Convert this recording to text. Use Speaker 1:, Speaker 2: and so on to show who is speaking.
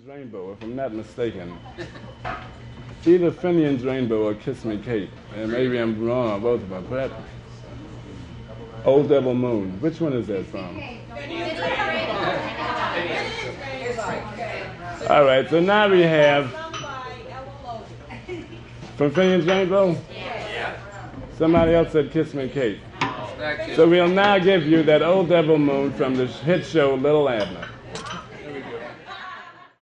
Speaker 1: Rainbow, if I'm not mistaken. Either Finian's Rainbow or Kiss Me Kate. And maybe I'm wrong on both of them. But Old Devil Moon. Which one is that from? All right, so now we have from Finian's Rainbow? Yeah. Somebody else said Kiss Me Kate. So we'll now give you that Old Devil Moon from the hit show Little Abner.